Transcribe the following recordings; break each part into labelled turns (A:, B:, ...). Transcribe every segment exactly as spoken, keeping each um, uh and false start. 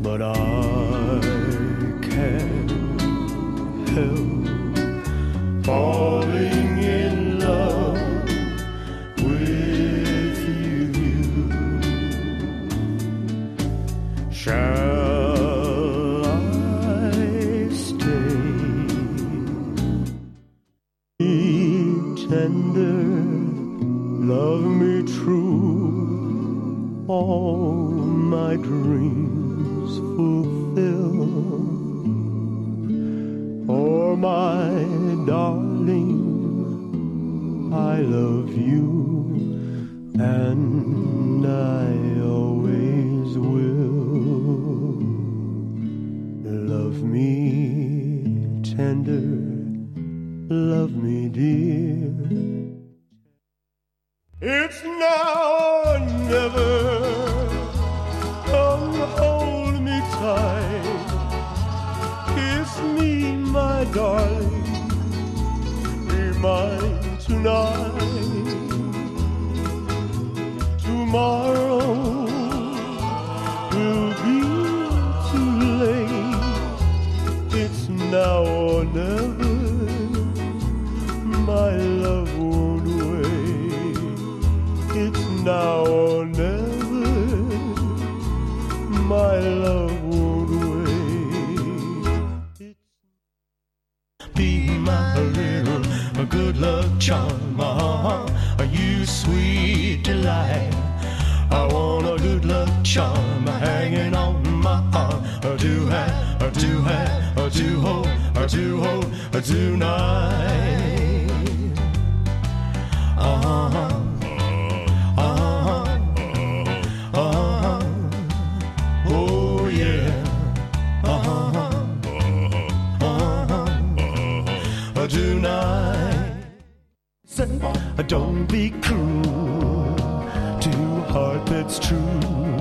A: but I can't help falling in love with you. Shall I stay? Be tender, love me true, all my dreams fulfill. Oh, my darling, I love you, and I always will. Love me tender, love me dear. It's now or never. Come hold me tight, kiss me, my darling, be mine tonight. Tomorrow will be too late. It's now or never. My love won't wait. It's now or never. My love won't wait. Be my little good luck charm, uh-huh. You sweet delight. I want a good luck charm hanging on my arm. Do have, do have, do hold, do hold, tonight. Uh-huh. Uh-huh. Uh-huh. Oh yeah. Uh-huh. Uh-huh. Tonight. Say, don't be cruel to a heart that's true.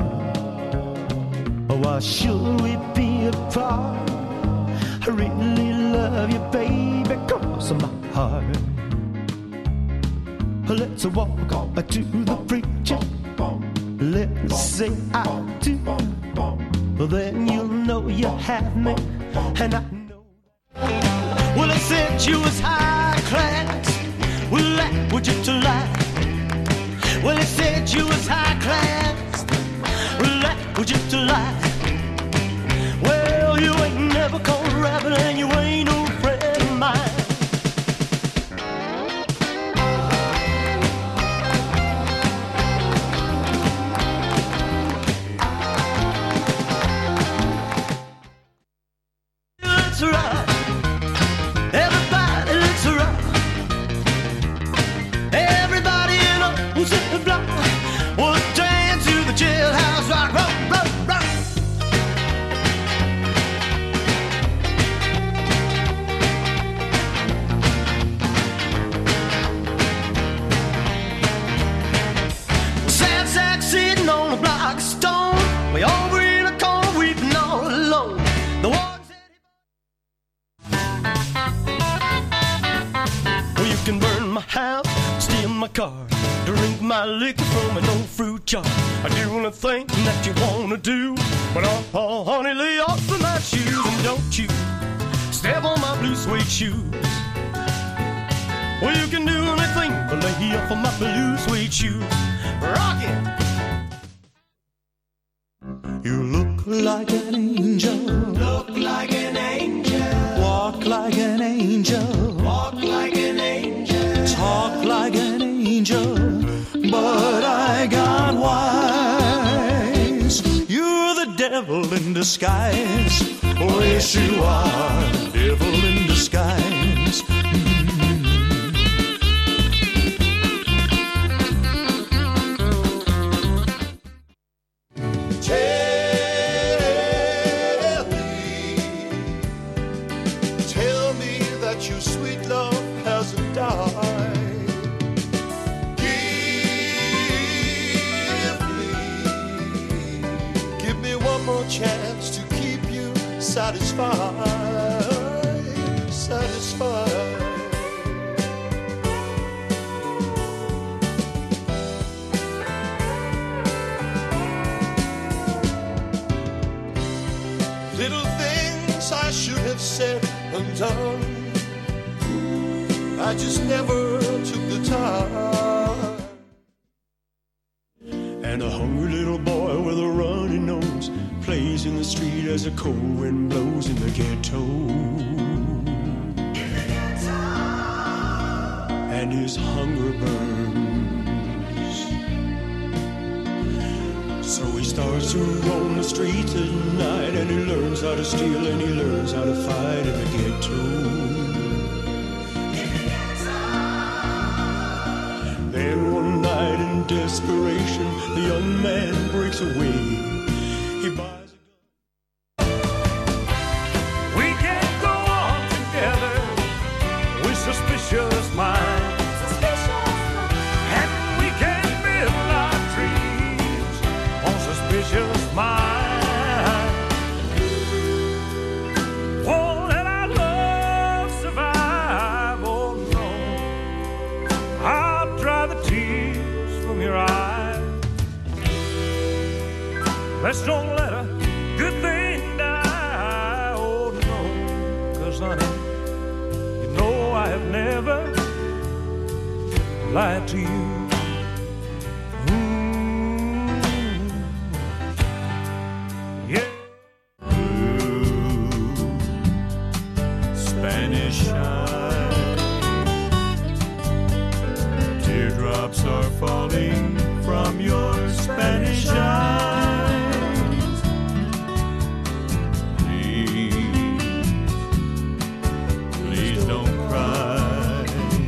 A: Why should we be apart? I really love you, baby, cause of my heart. Let's walk to the preacher. Let's say I do. Then you'll know you have me, and I know. Well, I said you was high class. Well, that would you to lie. Well, I said you was high class. Well, that would you to lie. Well, you ain't never called a rabbit, and you ain't no friend of mine. Looks right. Everybody looks right. Everybody knows that the block was dance to the jailhouse rock, rock, rock, rock. Sad sack sitting on a block of stone, way over in a corner weeping all alone. The one said he... Well, you can burn my house, steal my car, drink my liquor from an old fruit jar. I do anything that you wanna do, but oh, oh honey, lay off of my shoes and don't you step on my blue suede shoes. Well, you can do anything but lay off of my blue suede shoes. Rock it! You look like an angel. Look like an angel. Walk like an angel. Walk like an angel. Talk like an angel. But I got wise. You're the devil in disguise. Oh, yes, you are. Devil in disguise.
B: Tell me, tell me that your sweet love hasn't died. Give me one more chance to keep you satisfied, satisfied. little things I should have said and done. I just never took the time.
A: And a hungry little boy with a runny nose plays in the street as the cold wind blows in the ghetto. And his hunger burns. So he starts to roam the streets at night, and he learns how to steal and he learns how to fight in the ghetto. Then one night in desperation, the young man breaks away. He buys a gun.
C: We can't go on together with suspicious minds. And we can't build our dreams on suspicious minds. Won't let our love survive, oh no. I'll dry the tears from your eyes. Let's don't let a good thing die, oh no. 'Cause honey, you know I have never lied to you. Mm. Yeah.
A: Blue Spanish shine. Teardrops are falling from your Spanish eyes. Please, please don't cry.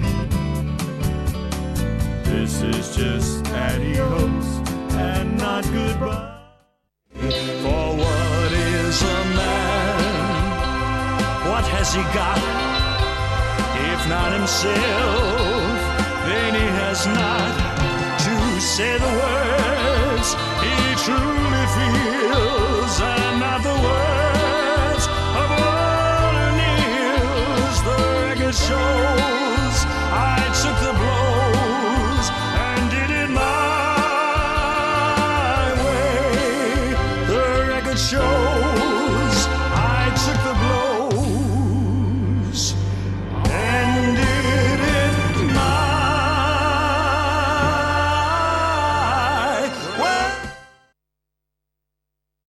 A: This is just adios and not goodbye. For what is a man? What has he got? If not himself, then he has not to say the words he truly feels, and not the words of Walter Neals. The record shows I took the blows and did it my way. The record shows